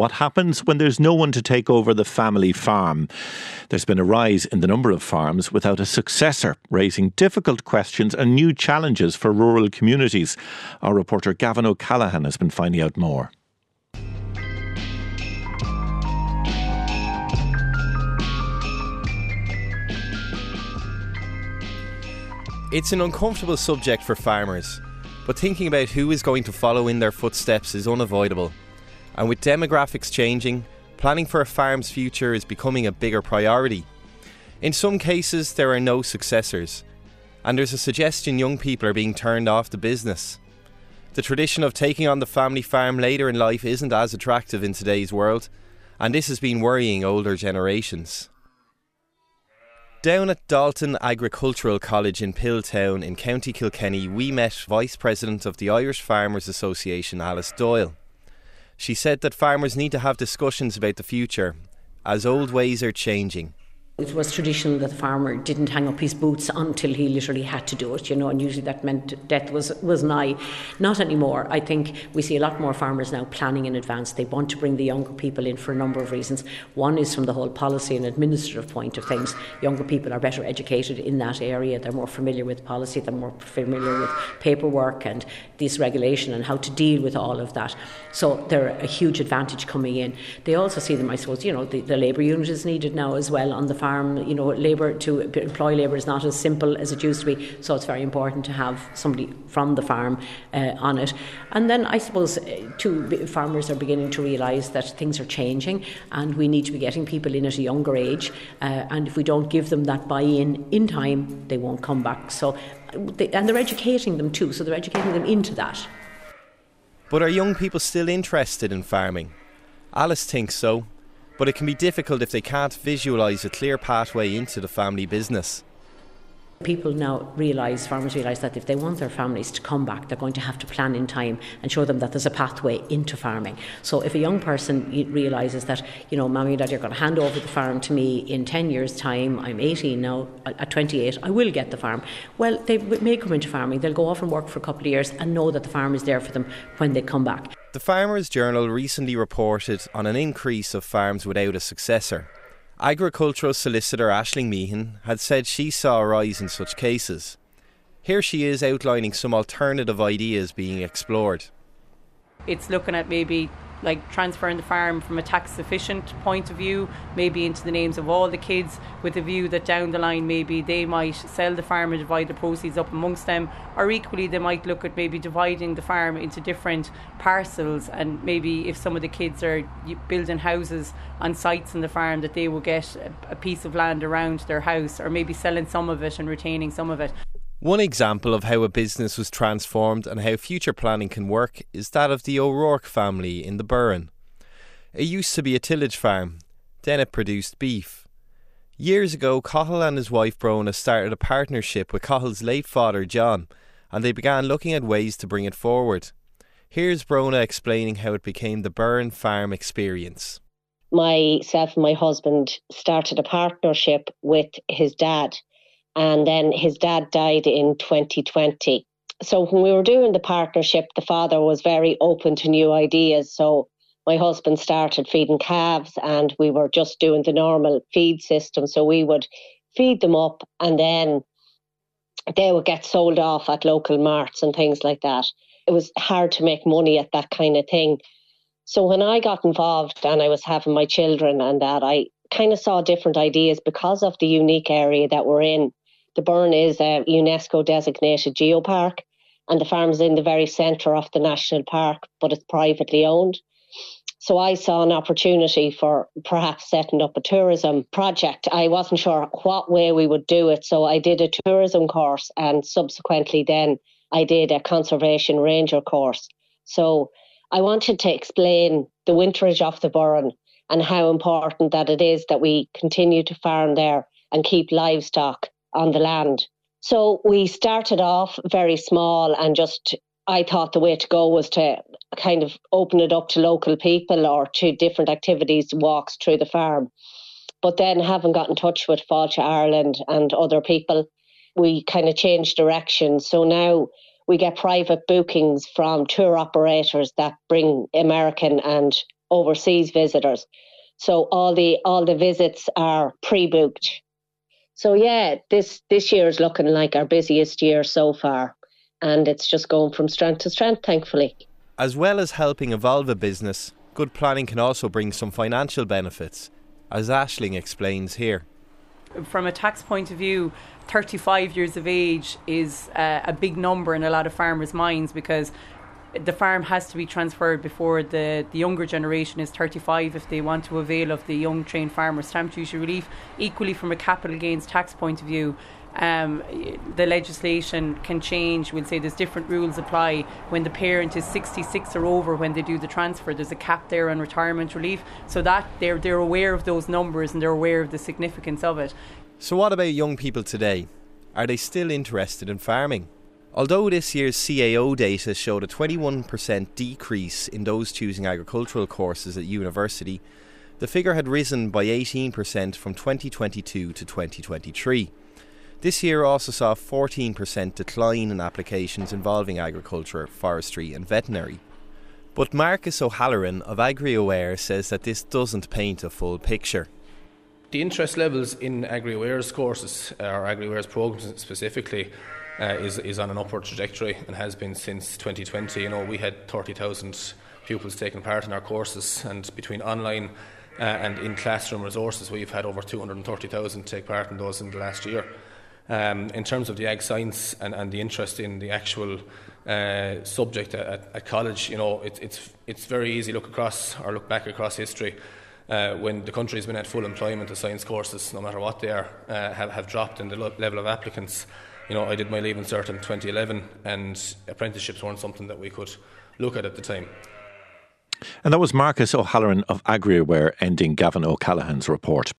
What happens when there's no one to take over the family farm? There's been a rise in the number of farms without a successor, raising difficult questions and new challenges for rural communities. Our reporter Gavin O'Callaghan has been finding out more. It's an uncomfortable subject for farmers, but thinking about who is going to follow in their footsteps is unavoidable. And with demographics changing, planning for a farm's future is becoming a bigger priority. In some cases, there are no successors, and there's a suggestion young people are being turned off the business. The tradition of taking on the family farm later in life isn't as attractive in today's world, and this has been worrying older generations. Down at Dalton Agricultural College in Pilltown in County Kilkenny, we met Vice President of the Irish Farmers Association, Alice Doyle. She said that farmers need to have discussions about the future, as old ways are changing. It was traditional that the farmer didn't hang up his boots until he literally had to do it, and usually that meant death was nigh. Not anymore. I think we see a lot more farmers now planning in advance. They want to bring the younger people in for a number of reasons. One is from the whole policy and administrative point of things. Younger people are better educated in that area. They're more familiar with policy. They're more familiar with paperwork and this regulation and how to deal with all of that. So they're a huge advantage coming in. They also see them, I suppose, the labour unit is needed now as well on the farm. Labour, to employ labour is not as simple as it used to be, so it's very important to have somebody from the farm on it. And then I suppose farmers are beginning to realise that things are changing and we need to be getting people in at a younger age, and if we don't give them that buy-in in time, they won't come back. So, and they're educating them too, so they're educating them into that. But are young people still interested in farming? Alice thinks so. But it can be difficult if they can't visualise a clear pathway into the family business. People now farmers realise that if they want their families to come back, they're going to have to plan in time and show them that there's a pathway into farming. So if a young person realises that, Mommy and Dad, you're going to hand over the farm to me in 10 years' time, I'm 18 now, at 28, I will get the farm. Well, they may come into farming, they'll go off and work for a couple of years and know that the farm is there for them when they come back. The Farmers Journal recently reported on an increase of farms without a successor. Agricultural solicitor Aisling Meehan had said she saw a rise in such cases. Here she is outlining some alternative ideas being explored. It's looking at maybe transferring the farm from a tax efficient point of view, maybe into the names of all the kids, with the view that down the line maybe they might sell the farm and divide the proceeds up amongst them, or equally they might look at maybe dividing the farm into different parcels, and maybe if some of the kids are building houses on sites in the farm, that they will get a piece of land around their house, or maybe selling some of it and retaining some of it. One example of how a business was transformed and how future planning can work is that of the O'Rourke family in the Burren. It used to be a tillage farm, then it produced beef. Years ago, Cathal and his wife Brona started a partnership with Cathal's late father John, and they began looking at ways to bring it forward. Here's Brona explaining how it became the Burren Farm Experience. Myself and my husband started a partnership with his dad, and then his dad died in 2020. So when we were doing the partnership, the father was very open to new ideas. So my husband started feeding calves, and we were just doing the normal feed system. So we would feed them up, and then they would get sold off at local marts and things like that. It was hard to make money at that kind of thing. So when I got involved and I was having my children and that, I kind of saw different ideas because of the unique area that we're in. The Burren is a UNESCO designated geopark, and the farm is in the very centre of the national park, but it's privately owned. So I saw an opportunity for perhaps setting up a tourism project. I wasn't sure what way we would do it, so I did a tourism course, and subsequently then I did a conservation ranger course. So I wanted to explain the winterage of the Burren and how important that it is that we continue to farm there and keep livestock on the land. So we started off very small, and I thought the way to go was to kind of open it up to local people or to different activities, walks through the farm. But then, having got in touch with Fáilte Ireland and other people, we kind of changed direction. So now we get private bookings from tour operators that bring American and overseas visitors. So all the visits are pre-booked. So yeah, this year is looking like our busiest year so far, and it's just going from strength to strength, thankfully. As well as helping evolve a business, good planning can also bring some financial benefits, as Aisling explains here. From a tax point of view, 35 years of age is a big number in a lot of farmers' minds, because the farm has to be transferred before the younger generation is 35 if they want to avail of the Young Trained Farmer Stamp Duty relief. Equally, from a capital gains tax point of view, the legislation can change. We'll say there's different rules apply when the parent is 66 or over when they do the transfer. There's a cap there on retirement relief, so that they're aware of those numbers and they're aware of the significance of it. So what about young people today? Are they still interested in farming? Although this year's CAO data showed a 21% decrease in those choosing agricultural courses at university, the figure had risen by 18% from 2022 to 2023. This year also saw a 14% decline in applications involving agriculture, forestry and veterinary. But Marcus O'Halloran of AgriAware says that this doesn't paint a full picture. The interest levels in AgriAware's courses, or AgriAware's programs specifically, is on an upward trajectory and has been since 2020. We had 30,000 pupils taking part in our courses, and between online and in classroom resources we've had over 230,000 take part in those in the last year. In terms of the ag science and the interest in the actual subject at college, it's very easy to look back across history. When the country has been at full employment, the science courses, no matter what they are, have dropped in the level of applicants. I did my Leaving Cert in 2011, and apprenticeships weren't something that we could look at the time. And that was Marcus O'Halloran of AgriAware ending Gavin O'Callaghan's report.